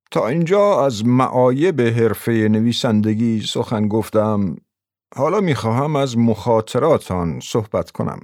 تا اینجا از معایب حرفه نویسندگی سخن گفتم. حالا میخواهم از مخاطرات آن صحبت کنم.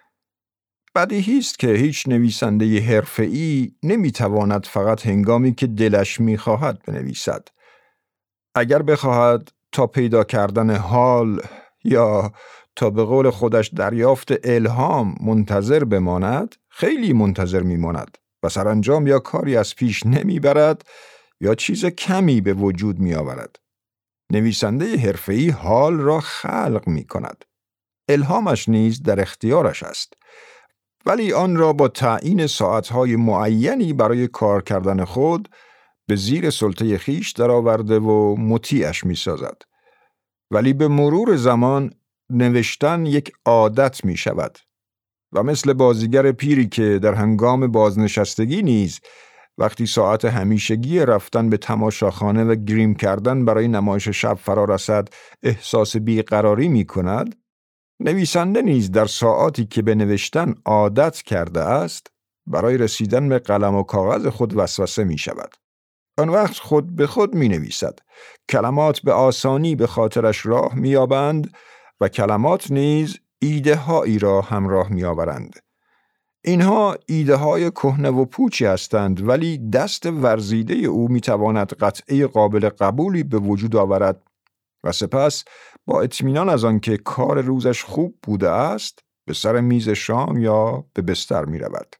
بدیهی است که هیچ نویسنده حرفه‌ای نمیتواند فقط هنگامی که دلش میخواهد بنویسد. اگر بخواهد تا پیدا کردن حال یا تا به قول خودش دریافت الهام منتظر بماند، خیلی منتظر میماند و سرانجام یا کاری از پیش نمیبرد یا چیز کمی به وجود میآورد. نویسنده حرفه‌ای حال را خلق میکند. الهامش نیز در اختیارش است، ولی آن را با تعیین ساعتهای معینی برای کار کردن خود به زیر سلطه خیش درآورده و مطیعش می‌سازد. ولی به مرور زمان نوشتن یک عادت می‌شود و مثل بازیگر پیری که در هنگام بازنشستگی نیز وقتی ساعت همیشگی رفتن به تماشاخانه و گریم کردن برای نمایش شب فرا رسد احساس بیقراری می‌کند، نویسنده نیز در ساعاتی که به نوشتن عادت کرده است برای رسیدن به قلم و کاغذ خود وسوسه می شود. آن وقت خود به خود می نویسد. کلمات به آسانی به خاطرش راه می یابند و کلمات نیز ایده هایی را همراه می آورند. اینها ایده های کهنه و پوچی هستند، ولی دست ورزیده او می تواند قطعه قابل قبولی به وجود آورد و سپس با اطمینان از آنکه کار روزش خوب بوده است به سر میز شام یا به بستر می رود.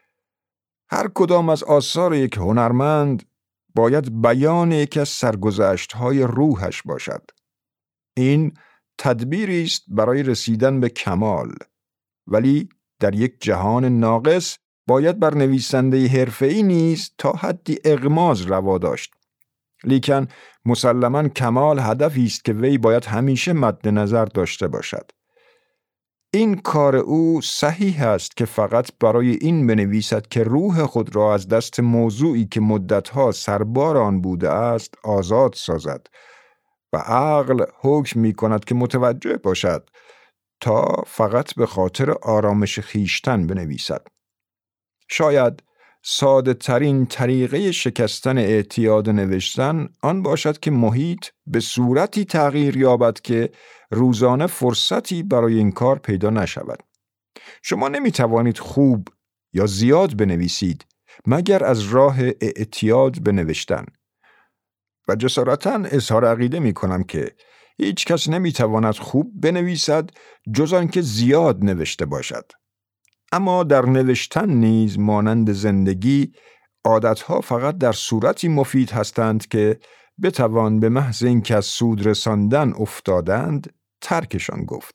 هر کدام از آثار یک هنرمند باید بیان یکی از سرگذشت‌های روحش باشد. این تدبیری است برای رسیدن به کمال، ولی در یک جهان ناقص باید بر نویسنده حرفه‌ای نیز تا حدی اغماض روا داشت. لیکن مسلماً کمال هدفی است که وی باید همیشه مد نظر داشته باشد. این کار او صحیح است که فقط برای این بنویسد که روح خود را از دست موضوعی که مدتها سربار آن بوده است آزاد سازد و عقل حکم می کند که متوجه باشد تا فقط به خاطر آرامش خیشتن بنویسد. شاید ساده ترین طریقه شکستن اعتیاد نوشتن آن باشد که محیط به صورتی تغییر یابد که روزانه فرصتی برای این کار پیدا نشود. شما نمی توانید خوب یا زیاد بنویسید مگر از راه اعتیاد به نوشتن. و جسارتاً اظهار عقیده می کنم که هیچ کس نمی تواند خوب بنویسد جز آن که زیاد نوشته باشد. اما در نوشتن نیز مانند زندگی عادتها فقط در صورتی مفید هستند که بتوان به محض اینکه از سود رساندن افتادند ترکشان گفت.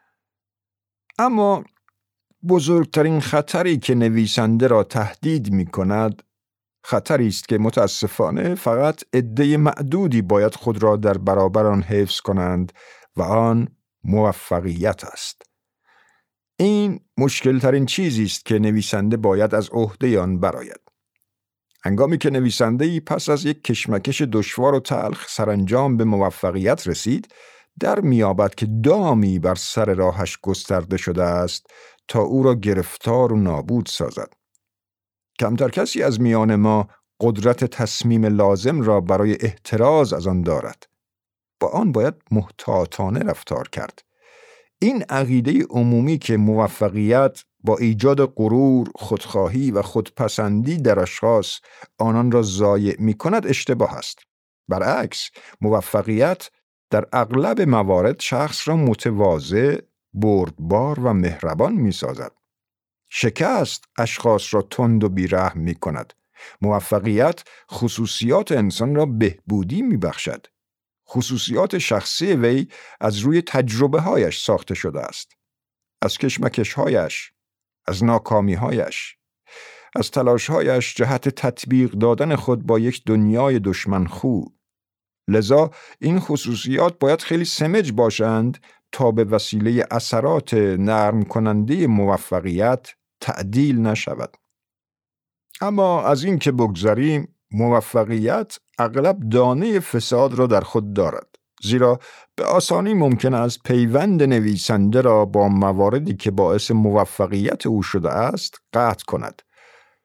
اما بزرگترین خطری که نویسنده را تهدید می کند خطری است که متاسفانه فقط عده معدودی باید خود را در برابر آن حفظ کنند و آن موفقیت است. این مشکل ترین چیزی است که نویسنده باید از عهده آن برآید. هنگامی که نویسنده‌ای پس از یک کشمکش دشوار و تلخ سرانجام به موفقیت رسید، در می‌یابد که دامی بر سر راهش گسترده شده است تا او را گرفتار و نابود سازد. کمتر کسی از میان ما قدرت تصمیم لازم را برای احتراز از آن دارد. با آن باید محتاطانه رفتار کرد. این عقیده عمومی که موفقیت با ایجاد غرور، خودخواهی و خودپسندی در اشخاص آنان را ضایع می‌کند اشتباه است. برعکس، موفقیت در اغلب موارد شخص را متواضع، بردبار و مهربان می‌سازد. شکست اشخاص را تند و بی‌رحم می‌کند. موفقیت خصوصیات انسان را بهبودی می‌بخشد. خصوصیات شخصی وی از روی تجربه‌هایش ساخته شده است. از کشمکش‌هایش، از ناکامی‌هایش، از تلاش‌هایش جهت تطبیق دادن خود با یک دنیای دشمنخو. لذا این خصوصیات باید خیلی سمج باشند تا به وسیله اثرات نرم کننده موفقیت تعدیل نشود. اما از این که بگذریم، موفقیت اغلب دانه فساد را در خود دارد، زیرا به آسانی ممکن است پیوند نویسنده را با مواردی که باعث موفقیت او شده است قطع کند.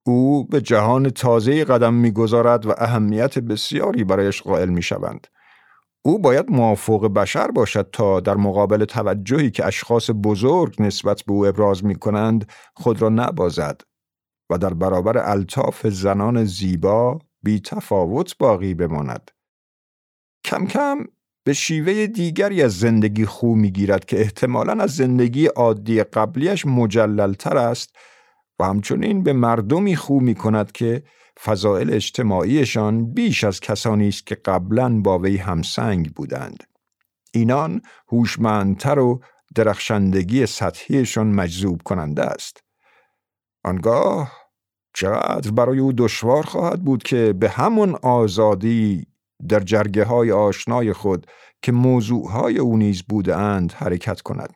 او به جهان تازه قدم می‌گذارد و اهمیت بسیاری برایش قائل می‌شوند. او باید موافق بشر باشد تا در مقابل توجهی که اشخاص بزرگ نسبت به او ابراز می‌کنند خود را نبازد و در برابر الطاف زنان زیبا بی تفاوت باقی بماند. کم کم به شیوه دیگری از زندگی خو می‌گیرد که احتمالاً از زندگی عادی قبلیش مجلل‌تر است و همچنین به مردمی خو می‌کند که فضائل اجتماعیشان بیش از کسانی است که قبلاً با وی همسنگ بودند. اینان هوشمندتر و درخشندگی سطحیشان مجذوب کننده است. آنگاه چقدر برای او دشوار خواهد بود که به همون آزادی در جرگه‌های آشنای خود که موضوعهای او نیز بودند حرکت کند.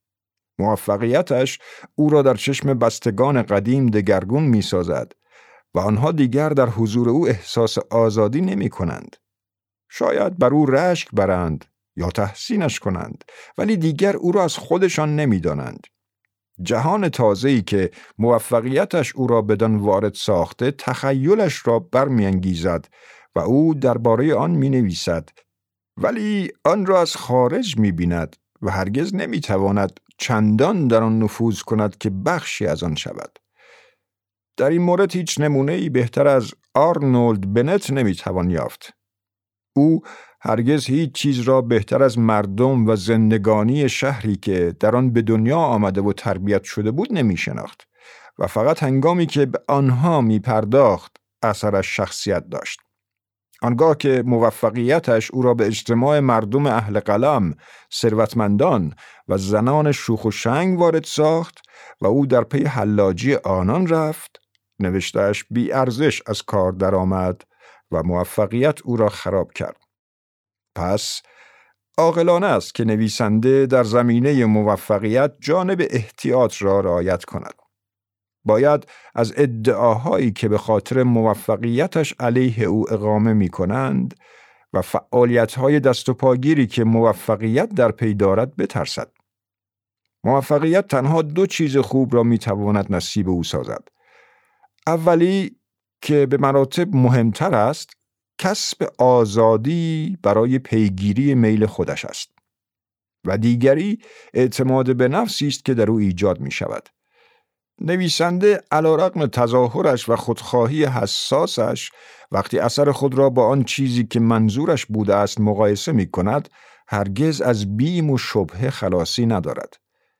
موفقیتش او را در چشم بستگان قدیم دگرگون می سازد و آنها دیگر در حضور او احساس آزادی نمی کنند. شاید بر او رشک برند یا تحسینش کنند، ولی دیگر او را از خودشان نمی دانند. جهان تازه‌ای که موفقیتش او را بدان وارد ساخته تخیلش را برمی‌انگیزد و او درباره آن می‌نویسد، ولی آن را از خارج می‌بیند و هرگز نمی‌تواند چندان در آن نفوذ کند که بخشی از آن شود. در این مورد هیچ نمونه‌ای بهتر از آرنولد بنت نمی‌توان یافت. او هرگز هیچ چیز را بهتر از مردم و زندگانی شهری که در آن به دنیا آمده و تربیت شده بود نمی شناخت و فقط هنگامی که به آنها می پرداخت اثرش شخصیت داشت. آنگاه که موفقیتش او را به اجتماع مردم اهل قلم، ثروتمندان و زنان شوخ و شنگ وارد ساخت و او در پی حلاجی آنان رفت، نوشته‌اش بی ارزش از کار درآمد و موفقیت او را خراب کرد. پس عاقلانه است که نویسنده در زمینه موفقیت جانب احتیاط را رعایت کند. باید از ادعاهایی که به خاطر موفقیتش علیه او اقامه می کنند و فعالیت‌های دست و پاگیری که موفقیت در پی دارد بترسد. موفقیت تنها 2 چیز خوب را می تواند نصیب او سازد. اولی که به مراتب مهمتر است، کسب آزادی برای پیگیری میل خودش است و دیگری اعتماد به نفسی است که در او ایجاد می شود. نویسنده علیرغم تظاهرش و خودخواهی حساسش وقتی اثر خود را با آن چیزی که منظورش بوده است مقایسه می کند، هرگز از بیم و شبهه خلاصی ندارد.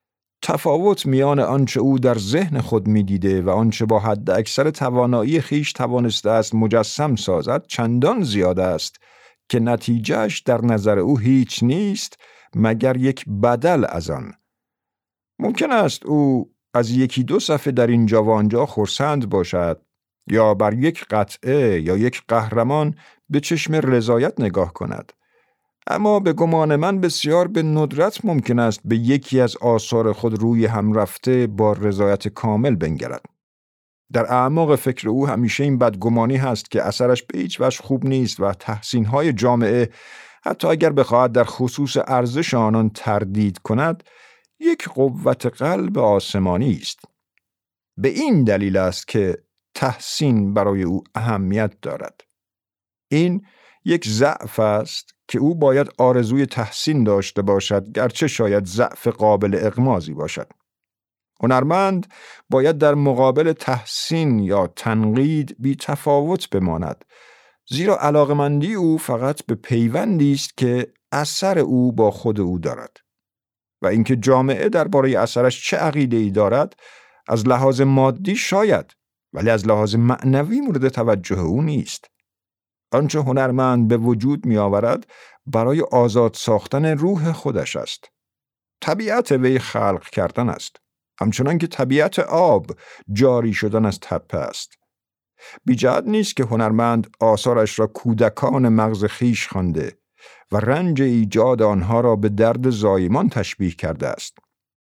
تفاوت میان آنچه او در ذهن خود می‌دیده و آنچه با حد اکثر توانایی خیش توانسته است مجسم سازد چندان زیاد است که نتیجهش در نظر او هیچ نیست مگر یک بدل از آن. ممکن است او از 1-2 صفحه در اینجا و آنجا خرسند باشد یا بر یک قطعه یا یک قهرمان به چشم رضایت نگاه کند، اما به گمان من بسیار به ندرت ممکن است به یکی از آثار خود روی هم رفته با رضایت کامل بنگرد. در اعماق فکر او همیشه این بدگمانی هست که اثرش به هیچ وجه خوب نیست و تحسین‌های جامعه، حتی اگر بخواهد در خصوص ارزش آنان تردید کند، یک قوت قلب آسمانی است. به این دلیل است که تحسین برای او اهمیت دارد. این یک ضعف است که او باید آرزوی تحسین داشته باشد، گرچه شاید ضعف قابل اغماضی باشد. هنرمند باید در مقابل تحسین یا تنقید بی تفاوت بماند، زیرا علاقمندی او فقط به پیوندی است که اثر او با خود او دارد و اینکه جامعه درباره اثرش چه عقیده‌ای دارد از لحاظ مادی شاید، ولی از لحاظ معنوی مورد توجه او نیست. آنچه هنرمند به وجود می آورد برای آزاد ساختن روح خودش است. طبیعت وی خلق کردن است، همچنان که طبیعت آب جاری شدن از تپه است. بی‌جهت نیست که هنرمند آثارش را کودکان مغز خیش خوانده و رنج ایجاد آنها را به درد زایمان تشبیه کرده است.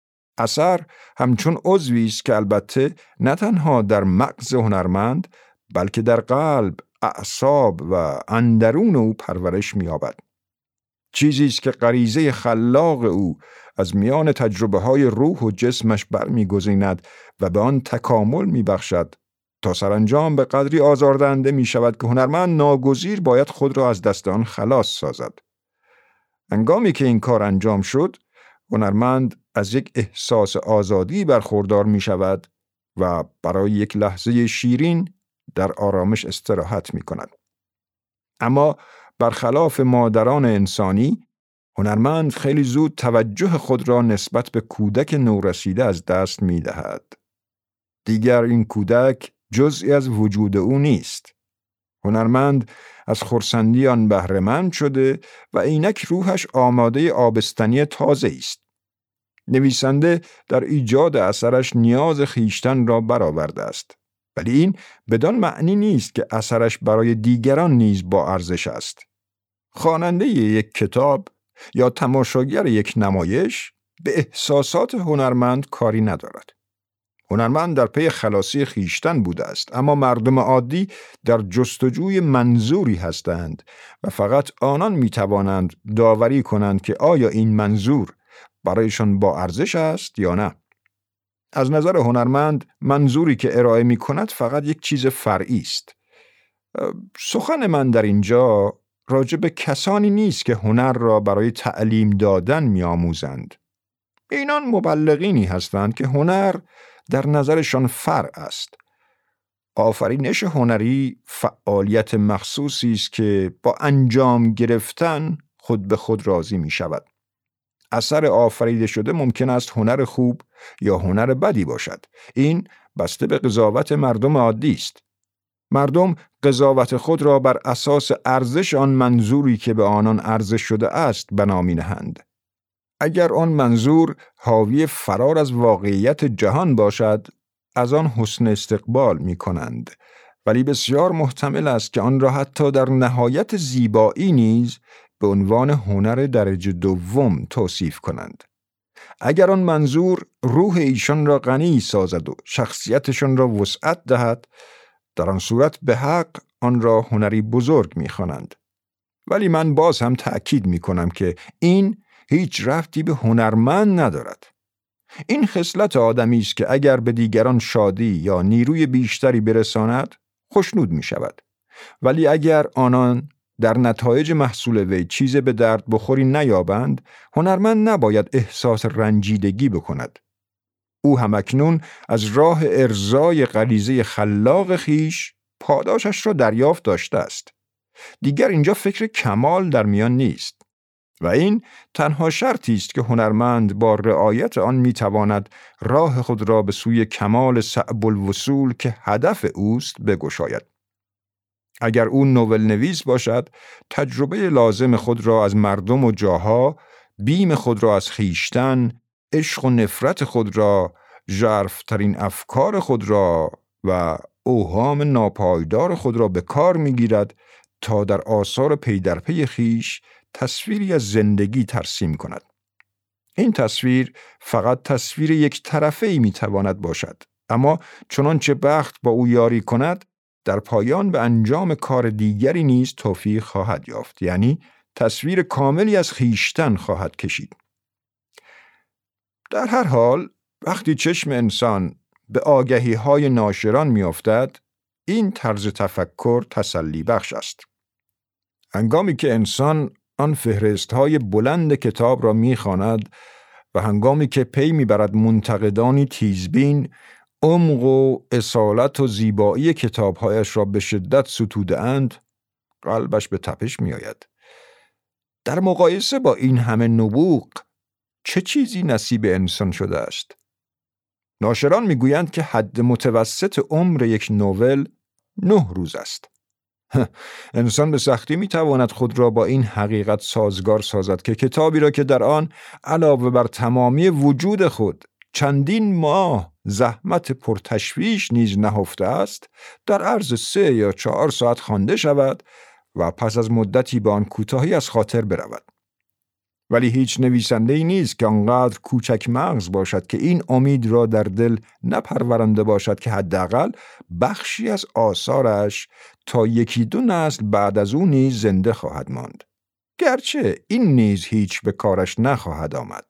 اثر همچون عضوی است که البته نه تنها در مغز هنرمند بلکه در قلب، اعصاب و اندرون او پرورش می‌یابد. چیزی است که غریزه خلاق او از میان تجربه‌های روح و جسمش برمی‌گزیند و به آن تکامل می‌بخشد تا سرانجام به قدری آزاردهنده می شود که هنرمند ناگزیر باید خود را از دست آن خلاص سازد. هنگامی که این کار انجام شد، هنرمند از یک احساس آزادی برخوردار می شود و برای یک لحظه شیرین در آرامش استراحت می کند. اما برخلاف مادران انسانی، هنرمند خیلی زود توجه خود را نسبت به کودک نورسیده از دست می دهد. دیگر این کودک جزئی از وجود او نیست. هنرمند از خرسندی آن بهره‌مند شده و اینک روحش آماده آبستنی تازه است. نویسنده در ایجاد اثرش نیاز خویشتن را برآورده است. ولی این بدان معنی نیست که اثرش برای دیگران نیز با ارزش است. خواننده یک کتاب یا تماشاگر یک نمایش به احساسات هنرمند کاری ندارد. هنرمند در پی خلاصی خویشتن بوده است، اما مردم عادی در جستجوی منظوری هستند و فقط آنان میتوانند داوری کنند که آیا این منظور برایشان با ارزش است یا نه. از نظر هنرمند منظوری که ارائه می کند فقط یک چیز فرعی است. سخن من در اینجا راجع به کسانی نیست که هنر را برای تعلیم دادن می آموزند. اینان مبلغینی هستند که هنر در نظرشان فرع است. آفرینش هنری فعالیت مخصوصی است که با انجام گرفتن خود به خود راضی می شود. اثر آفریده شده ممکن است هنر خوب یا هنر بدی باشد. این بسته به قضاوت مردم عادی است. مردم قضاوت خود را بر اساس ارزش آن منظوری که به آنان ارزش شده است بنا می‌نهند. اگر آن منظور حاوی فرار از واقعیت جهان باشد، از آن حسن استقبال می‌کنند، ولی بسیار محتمل است که آن را حتی در نهایت زیبایی نیز به عنوان هنر درجه دوم توصیف کنند. اگر آن منظور روح ایشان را غنی سازد و شخصیتشان را وسعت دهد، در آن صورت به حق آن را هنری بزرگ می‌خوانند. ولی من باز هم تأکید می‌کنم که این هیچ ربطی به هنرمند ندارد. این خصلت آدمی است که اگر به دیگران شادی یا نیروی بیشتری برساند، خوشنود می‌شود. ولی اگر آنان در نتایج محصول وی چیز به درد بخوری نیابند، هنرمند نباید احساس رنجیدگی بکند. او همکنون از راه ارضای غریزه خلاق خیش پاداشش را دریافت داشته است. دیگر اینجا فکر کمال در میان نیست و این تنها شرطی است که هنرمند با رعایت آن میتواند راه خود را به سوی کمال صعب الوصول که هدف اوست بگشاید. اگر او نوول نویس باشد، تجربه لازم خود را از مردم و جاها، بیم خود را از خویشتن، عشق و نفرت خود را، ژرف‌ترین افکار خود را و اوهام ناپایدار خود را به کار می‌گیرد تا در آثار پی در پی خویش تصویری از زندگی ترسیم کند. این تصویر فقط تصویر یک طرفه‌ای می‌تواند باشد، اما چنانچه بخت با او یاری کند، در پایان به انجام کار دیگری نیز توفیق خواهد یافت، یعنی تصویر کاملی از خویشتن خواهد کشید. در هر حال وقتی چشم انسان به آگهی‌های ناشران می‌افتد، این طرز تفکر تسلی بخش است. هنگامی که انسان آن فهرست‌های بلند کتاب را می‌خواند و هنگامی که پی می‌برد منتقدانی تیزبین عمق و اصالت و زیبایی کتاب‌هایش را به شدت ستوده‌اند، قلبش به تپش می‌آید. در مقایسه با این همه نبوغ، چه چیزی نصیب انسان شده است؟ ناشران می‌گویند که حد متوسط عمر یک نوول 9 روز است. انسان به سختی می‌تواند خود را با این حقیقت سازگار سازد که کتابی را که در آن علاوه بر تمامی وجود خود چندین ماه زحمت پرتشویش نیز نهفته است، در عرض 3 یا 4 ساعت خوانده شود و پس از مدتی به آن کوتاهی از خاطر برود. ولی هیچ نویسنده‌ای نیست که آنقدر کوچک مغز باشد که این امید را در دل نپرورانده باشد که حداقل بخشی از آثارش تا 1-2 نسل بعد از او نیز زنده خواهد ماند. گرچه این نیز هیچ به کارش نخواهد آمد.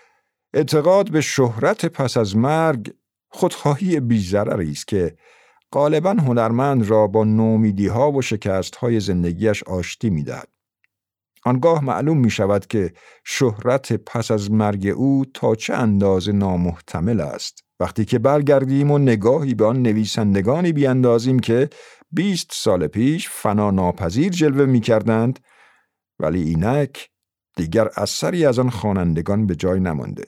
اعتقاد به شهرت پس از مرگ خودخواهی بی‌ضرری است که غالباً هنرمند را با نومیدی‌ها و شکست‌های زندگیش آشتی می‌دهد. آنگاه معلوم می‌شود که شهرت پس از مرگ او تا چه اندازه نامحتمل است. وقتی که برگردیم و نگاهی به آن نویسندگانی بیاندازیم که 20 سال پیش فنا ناپذیر جلوه می‌کردند، ولی اینک دیگر اثری از آن خوانندگان به جای نمانده.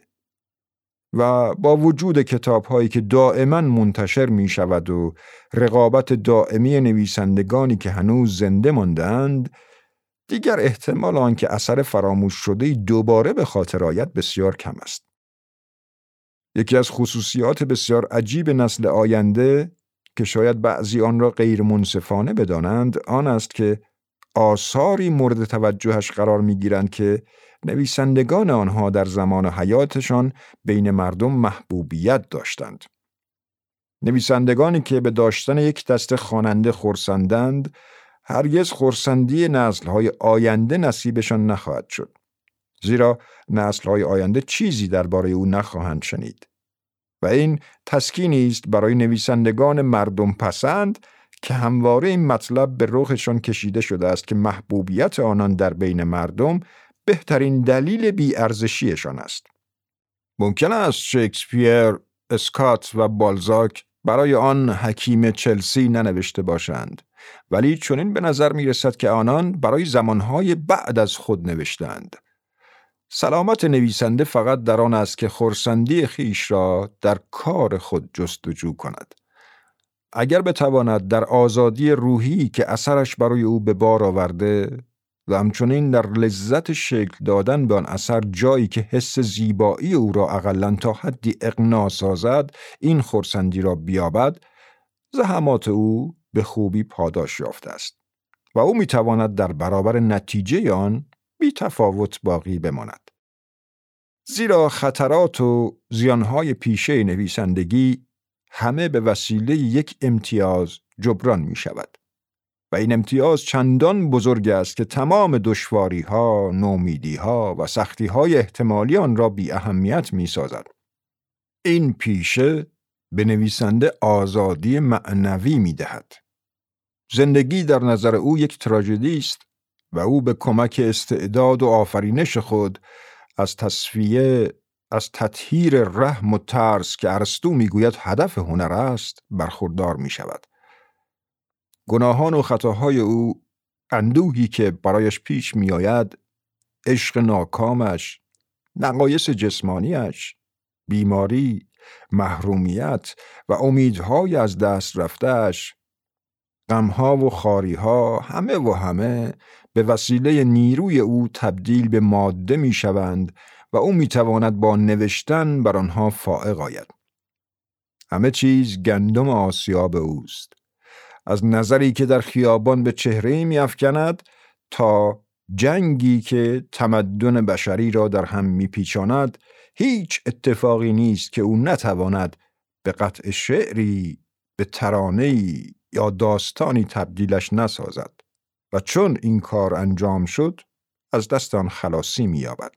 و با وجود کتاب‌هایی که دائما منتشر می‌شود و رقابت دائمی نویسندگانی که هنوز زنده ماندند، دیگر احتمال آنکه اثر فراموش شده دوباره به خاطر آید بسیار کم است. یکی از خصوصیات بسیار عجیب نسل آینده که شاید بعضی آن را غیر منصفانه بدانند آن است که آثاری مورد توجهش قرار می‌گیرند که نویسندگان آنها در زمان حیاتشان بین مردم محبوبیت داشتند. نویسندگانی که به داشتن یک دسته خواننده خرسندند، هرگز خرسندی نسل‌های آینده نصیبشان نخواهد شد. زیرا نسل‌های آینده چیزی درباره او نخواهند شنید. و این تسکینی است برای نویسندگان مردم پسند که همواره این مطلب به رخشان کشیده شده است که محبوبیت آنان در بین مردم بهترین دلیل بی‌ارزشیشان است. ممکن است شکسپیر، اسکات و بالزاک برای آن حکیم چلسی ننوشته باشند، ولی چنین به نظر می رسد که آنان برای زمانهای بعد از خود نوشتند. سلامت نویسنده فقط در آن است که خرسندی خیش را در کار خود جستجو کند. اگر بتواند در آزادی روحی که اثرش برای او به بار آورده و همچنین در لذت شکل دادن به آن اثر جایی که حس زیبایی او را اقلن تا حدی اقناع سازد، این خرسندی را بیابد، زحمات او به خوبی پاداش یافته است و او میتواند در برابر نتیجه آن بی تفاوت باقی بماند. زیرا خطرات و زیانهای پیشه نویسندگی همه به وسیله یک امتیاز جبران می شود و این امتیاز چندان بزرگ است که تمام دشواری‌ها، نومیدی‌ها و سختی‌های احتمالی آن را بی اهمیت می سازد. این پیشه به نویسنده آزادی معنوی می دهد. زندگی در نظر او یک تراژدی است و او به کمک استعداد و آفرینش خود از تصفیه، از تطهیر رحم و ترس که ارسطو میگوید هدف هنر است برخوردار می شود. گناهان و خطاهای او، اندوهی که برایش پیش می آید، عشق ناکامش، نقایص جسمانیش، بیماری، محرومیت و امیدهای از دست رفتهش، غمها و خاریها همه به وسیله نیروی او تبدیل به ماده می شوند و او می تواند با نوشتن بر آنها فائق آید. همه چیز گندم آسیاب اوست. از نظری که در خیابان به چهره می افکند تا جنگی که تمدن بشری را در هم می پیچاند، هیچ اتفاقی نیست که او نتواند به قطع شعری، به ترانه‌ای یا داستانی تبدیلش نسازد و چون این کار انجام شد از دست آن خلاصی می‌یابد.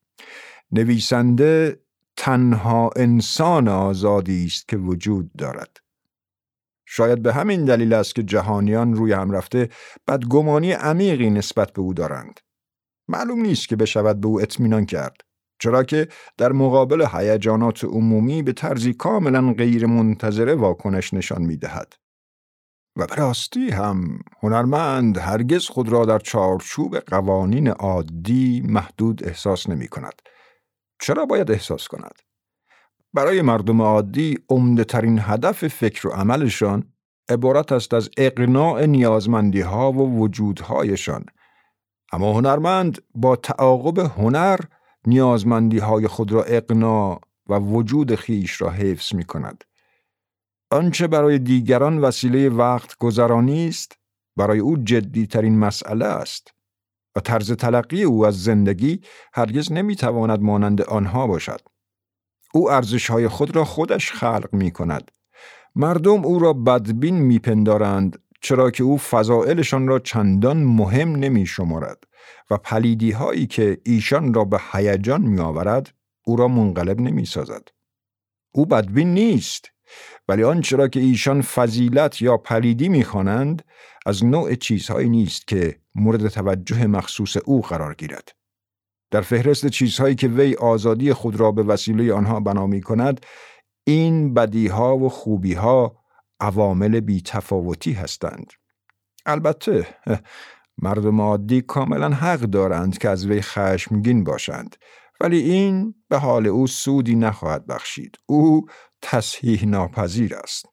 نویسنده تنها انسان آزادی است که وجود دارد. شاید به همین دلیل است که جهانیان روی هم رفته بدگمانی عمیقی نسبت به او دارند. معلوم نیست که بشود به او اطمینان کرد، چرا که در مقابل هیجانات عمومی به طرزی کاملا غیر منتظره واکنش نشان می‌دهد. و به راستی هم هنرمند هرگز خود را در چارچوب قوانین عادی محدود احساس نمی کند. چرا باید احساس کند؟ برای مردم عادی عمده ترین هدف فکر و عملشان عبارت است از اقناع نیازمندی ها و وجودهایشان. اما هنرمند با تعاقب هنر نیازمندی های خود را اقناع و وجود خیش را حفظ می کند. آنچه برای دیگران وسیله وقت گذرانی است، برای او جدی ترین مسئله است و طرز تلقی او از زندگی هرگز نمیتواند مانند آنها باشد. او ارزش‌های خود را خودش خلق می کند. مردم او را بدبین میپندارند چرا که او فضائلشان را چندان مهم نمی شمارد و پلیدی هایی که ایشان را به هیجان می آورد او را منقلب نمی سازد. او بدبین نیست، ولی آنچه را که ایشان فضیلت یا پلیدی می‌خوانند از نوع چیزهایی نیست که مورد توجه مخصوص او قرار گیرد. در فهرست چیزهایی که وی آزادی خود را به وسیله آنها بنا می‌کند، این بدیها و خوبیها عوامل بی‌تفاوتی هستند. البته مردم عادی کاملا حق دارند که از وی خشمگین باشند، ولی این به حال او سودی نخواهد بخشید. او تصحیح ناپذیر است.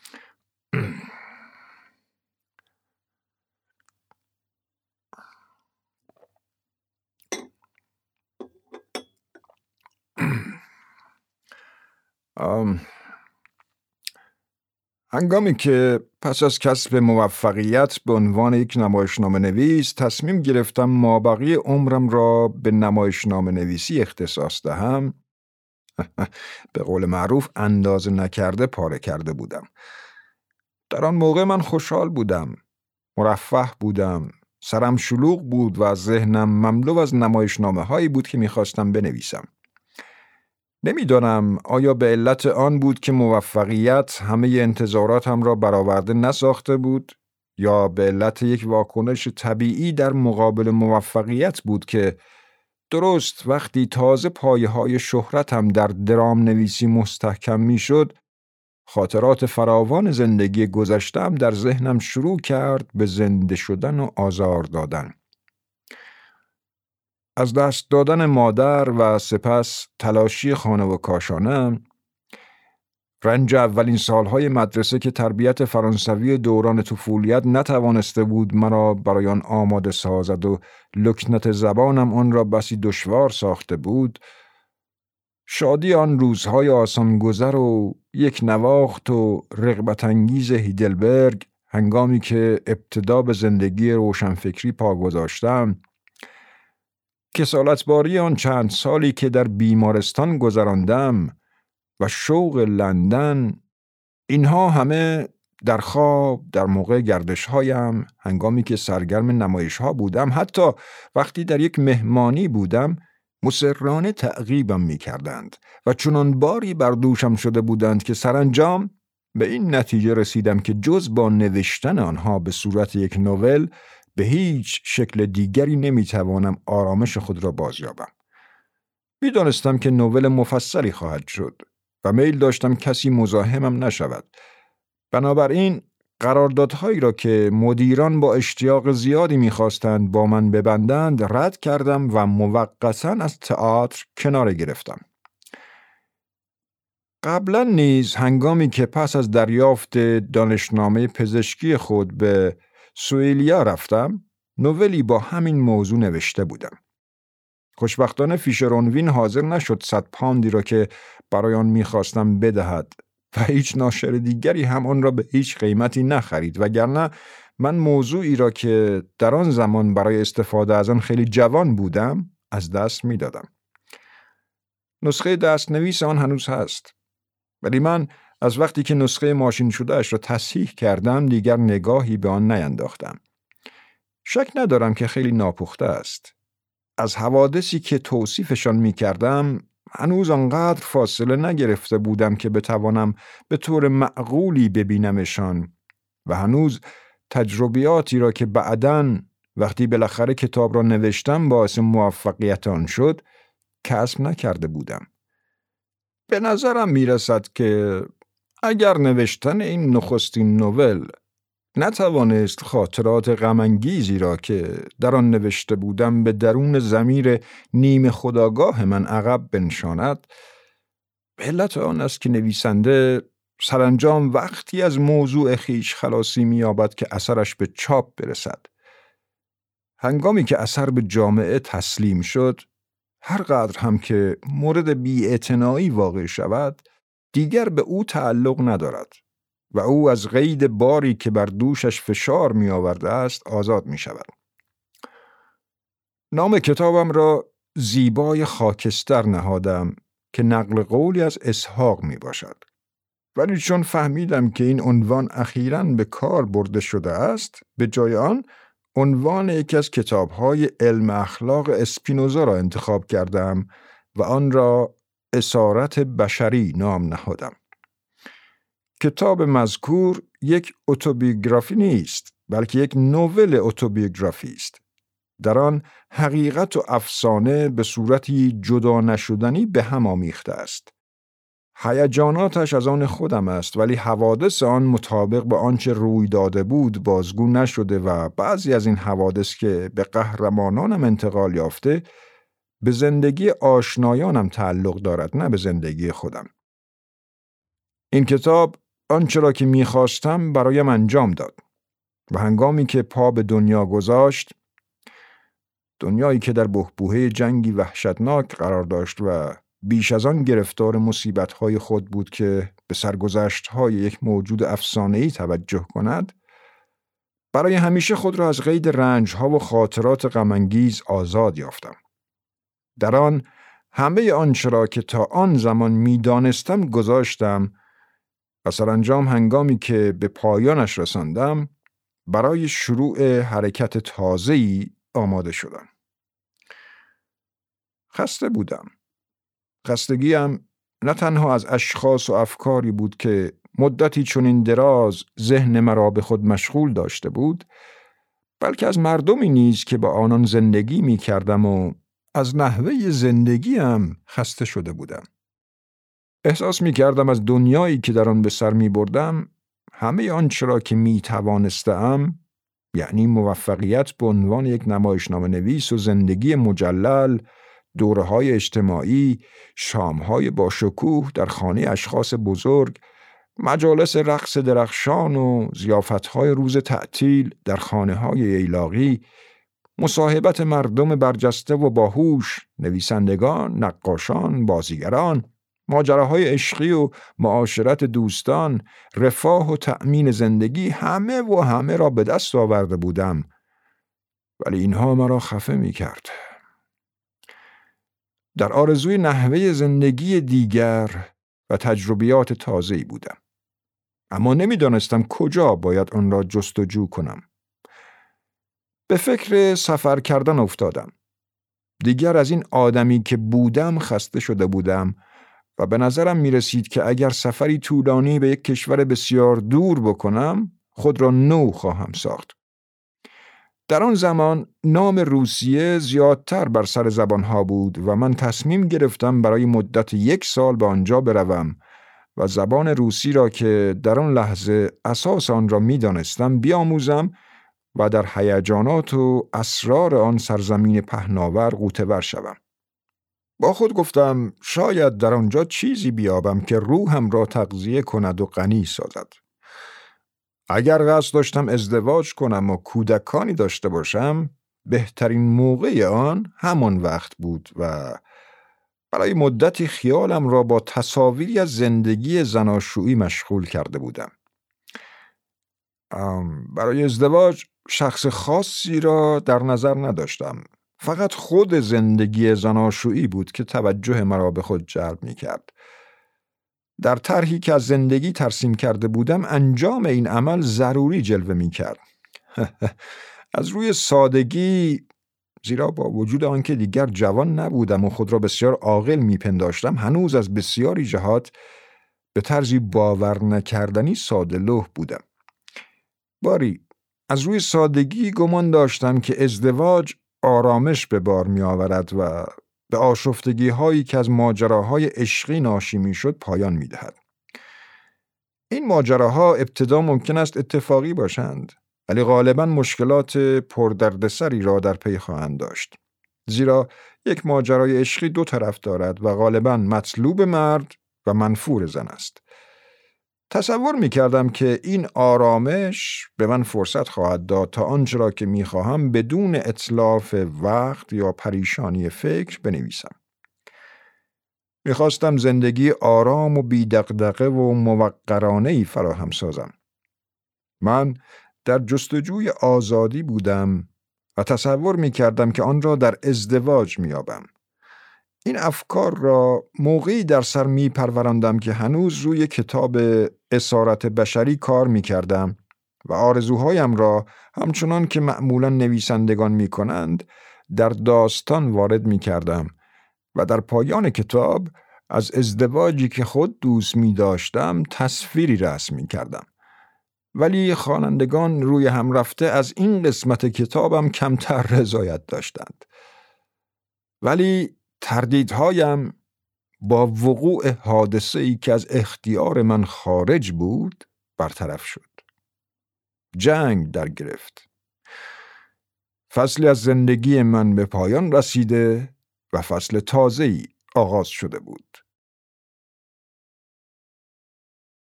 هنگامی که پس از کسب موفقیت به عنوان یک نمایشنامه نویس تصمیم گرفتم مابقی عمرم را به نمایشنامه نویسی اختصاص دهم، به قول معروف اندازه نکرده پاره کرده بودم. در آن موقع من خوشحال بودم، مرفه بودم، سرم شلوغ بود و ذهنم مملو از نمایشنامه هایی بود که میخواستم بنویسم. نمیدانم آیا به علت آن بود که موفقیت همه انتظاراتم را برآورده نساخته بود، یا به علت یک واکنش طبیعی در مقابل موفقیت بود که درست وقتی تازه پایه‌های شهرتم در درام نویسی مستحکم میشد، خاطرات فراوان زندگی گذشته‌ام در ذهنم شروع کرد به زنده شدن و آزار دادن. از دست دادن مادر و سپس تلاشی خانه و کاشانه، رنج اولین سالهای مدرسه که تربیت فرانسوی دوران طفولیت نتوانسته بود مرا برای آن آماده سازد و لکنت زبانم آن را بسی دشوار ساخته بود، شادی آن روزهای آسانگذر و یک نواخت و رغبت انگیز هیدلبرگ هنگامی که ابتدا به زندگی روشنفکری پا گذاشتم، کسالتباری آن چند سالی که در بیمارستان گذراندم و شوق لندن، اینها همه در خواب، در موقع گردش‌هایم، هنگامی که سرگرم نمایش‌ها بودم، حتی وقتی در یک مهمانی بودم، مصرانه تعقیبم می‌کردند و چنان باری بر دوشم شده بودند که سرانجام به این نتیجه رسیدم که جز با نوشتن آنها به صورت یک نوول به هیچ شکل دیگری نمی‌توانم آرامش خود را بازیابم. می‌دانستم که نوول مفصلی خواهد شد و میل داشتم کسی مزاحمم نشود. بنابراین قراردادهایی را که مدیران با اشتیاق زیادی می‌خواستند با من ببندند رد کردم و موقتاً از تئاتر کناره گرفتم. قبلا نیز هنگامی که پس از دریافت دانشنامه پزشکی خود به سوئیلیا رفتم، نوولی با همین موضوع نوشته بودم. خوشبختانه فیشرونوین حاضر نشد 100 پوندی را که برای آن می‌خواستم بدهد و هیچ ناشر دیگری هم آن را به هیچ قیمتی نخرید، وگرنه من موضوعی را که در آن زمان برای استفاده از آن خیلی جوان بودم از دست می‌دادم. نسخه دستنویس آن هنوز هست، ولی من از وقتی که نسخه ماشین شده اش را تصحیح کردم دیگر نگاهی به آن نینداختم. شک ندارم که خیلی ناپخته است. از حوادثی که توصیفشان می کردم هنوز آنقدر فاصله نگرفته بودم که بتوانم به طور معقولی ببینمشان و هنوز تجربیاتی را که بعداً وقتی بالاخره کتاب را نوشتم باعث موفقیت آن شد کسب نکرده بودم. به نظرم می رسد که اگر نوشتن این نخستین نوول نتوانست خاطرات غم‌انگیزی را که در آن نوشته بودم به درون ضمیر نیمه خودآگاه من عقب بنشاند، به علت آن است که نویسنده سرانجام وقتی از موضوع خویش خلاصی می‌یابد که اثرش به چاپ برسد. هنگامی که اثر به جامعه تسلیم شد، هر قدر هم که مورد بی‌اعتنایی واقع شود، دیگر به او تعلق ندارد و او از قید باری که بر دوشش فشار می آورده است آزاد می شود. نام کتابم را زیبای خاکستر نهادم که نقل قولی از اسحاق می باشد. ولی چون فهمیدم که این عنوان اخیراً به کار برده شده است، به جای آن عنوان یکی از کتاب‌های علم اخلاق اسپینوزا را انتخاب کردم و آن را اسارت بشری نام نهادم. کتاب مذکور یک اتوبیوگرافی نیست، بلکه یک نوول اتوبیوگرافی است. در آن حقیقت و افسانه به صورتی جدا نشدنی به هم آمیخته است. هیجاناتش از آن خودم است، ولی حوادث آن مطابق به آنچه روی داده بود بازگو نشده و بعضی از این حوادث که به قهرمانانم انتقال یافته به زندگی آشنایانم تعلق دارد، نه به زندگی خودم. این کتاب آنچه را که می‌خواستم برایم انجام داد و هنگامی که پا به دنیا گذاشت، دنیایی که در بحبوحه جنگی وحشتناک قرار داشت و بیش از آن گرفتار مصیبت‌های خود بود که به سرگذشت‌های یک موجود افسانه‌ای توجه کند، برای همیشه خود را از قید رنج‌ها و خاطرات غم‌انگیز آزاد یافتم. در آن همه آنچه را که تا آن زمان می‌دانستم گذاشتم و سرانجام هنگامی که به پایانش رساندم برای شروع حرکت تازه‌ای آماده شدم. خسته بودم. خستگیم نه تنها از اشخاص و افکاری بود که مدتی چنین دراز ذهن مرا به خود مشغول داشته بود، بلکه از مردمی نیز که با آنان زندگی می کردم و از نحوه زندگیم خسته شده بودم. احساس می کردم از دنیایی که در آن به سر می بردم همه آنچه را که می توانستم، یعنی موفقیت به عنوان یک نمایشنامه نویس و زندگی مجلل، دوره‌های اجتماعی، شام‌های با شکوه در خانه اشخاص بزرگ، مجالس رقص درخشان و ضیافت‌های روز تعطیل در خانه‌های ییلاقی، مصاحبت مردم برجسته و باهوش، نویسندگان، نقاشان، بازیگران، ماجراهای عشقی و معاشرت دوستان، رفاه و تأمین زندگی، همه را به دست آورده بودم، ولی اینها مرا خفه می‌کرد. در آرزوی نحوه زندگی دیگر و تجربیات تازه‌ای بودم، اما نمی‌دانستم کجا باید آن را جستجو کنم. به فکر سفر کردن افتادم. دیگر از این آدمی که بودم خسته شده بودم و به نظرم می رسید که اگر سفری طولانی به یک کشور بسیار دور بکنم خود را نو خواهم ساخت. در آن زمان نام روسیه زیادتر بر سر زبانها بود و من تصمیم گرفتم برای مدت 1 سال به آنجا بروم و زبان روسی را که در آن لحظه اساس آن را می دانستم بیاموزم و در هیجانات و اسرار آن سرزمین پهناور غوطه‌ور شوم. با خود گفتم شاید در آنجا چیزی بیابم که روحم را تغذیه کند و غنی سازد. اگر قصد داشتم ازدواج کنم و کودکانی داشته باشم، بهترین موقع آن همان وقت بود و برای مدتی خیالم را با تصاویری از زندگی زناشویی مشغول کرده بودم. برای ازدواج شخص خاصی را در نظر نداشتم. فقط خود زندگی زناشویی بود که توجه مرا به خود جلب می کرد. در طرحی که از زندگی ترسیم کرده بودم انجام این عمل ضروری جلوه می کرد. از روی سادگی، زیرا با وجود آنکه دیگر جوان نبودم و خود را بسیار عاقل می پنداشتم، هنوز از بسیاری جهات به طرزی باور نکردنی ساده لوح بودم. باری از روی سادگی گمان داشتم که ازدواج آرامش به بار می آورد و به آشفتگی هایی که از ماجراهای عشقی ناشی می شد پایان می دهد. این ماجراها ابتدا ممکن است اتفاقی باشند، ولی غالباً مشکلات پردردسری را در پی خواهند داشت. زیرا یک ماجرای عشقی 2 طرف دارد و غالباً مطلوب مرد و منفور زن است. تصور می کردم که این آرامش به من فرصت خواهد داد تا آنچه را که می خواهم بدون اتلاف وقت یا پریشانی فکر بنویسم. می خواستم زندگی آرام و بی دغدغه و موقرانه‌ای فراهم سازم. من در جستجوی آزادی بودم و تصور می کردم که آن را در ازدواج می یابم. این افکار را موقعی در سر می پروراندم که هنوز روی کتاب اسارت بشری کار می کردم و آرزوهایم را همچنان که معمولا نویسندگان می کنند در داستان وارد می کردم و در پایان کتاب از ازدواجی که خود دوست می داشتم تصویری رسم می کردم. ولی خوانندگان روی هم رفته از این قسمت کتابم کمتر رضایت داشتند. ولی تردیدهایم با وقوع حادثه‌ای که از اختیار من خارج بود برطرف شد. جنگ در گرفت. فصلی از زندگی من به پایان رسیده و فصل تازه‌ای آغاز شده بود.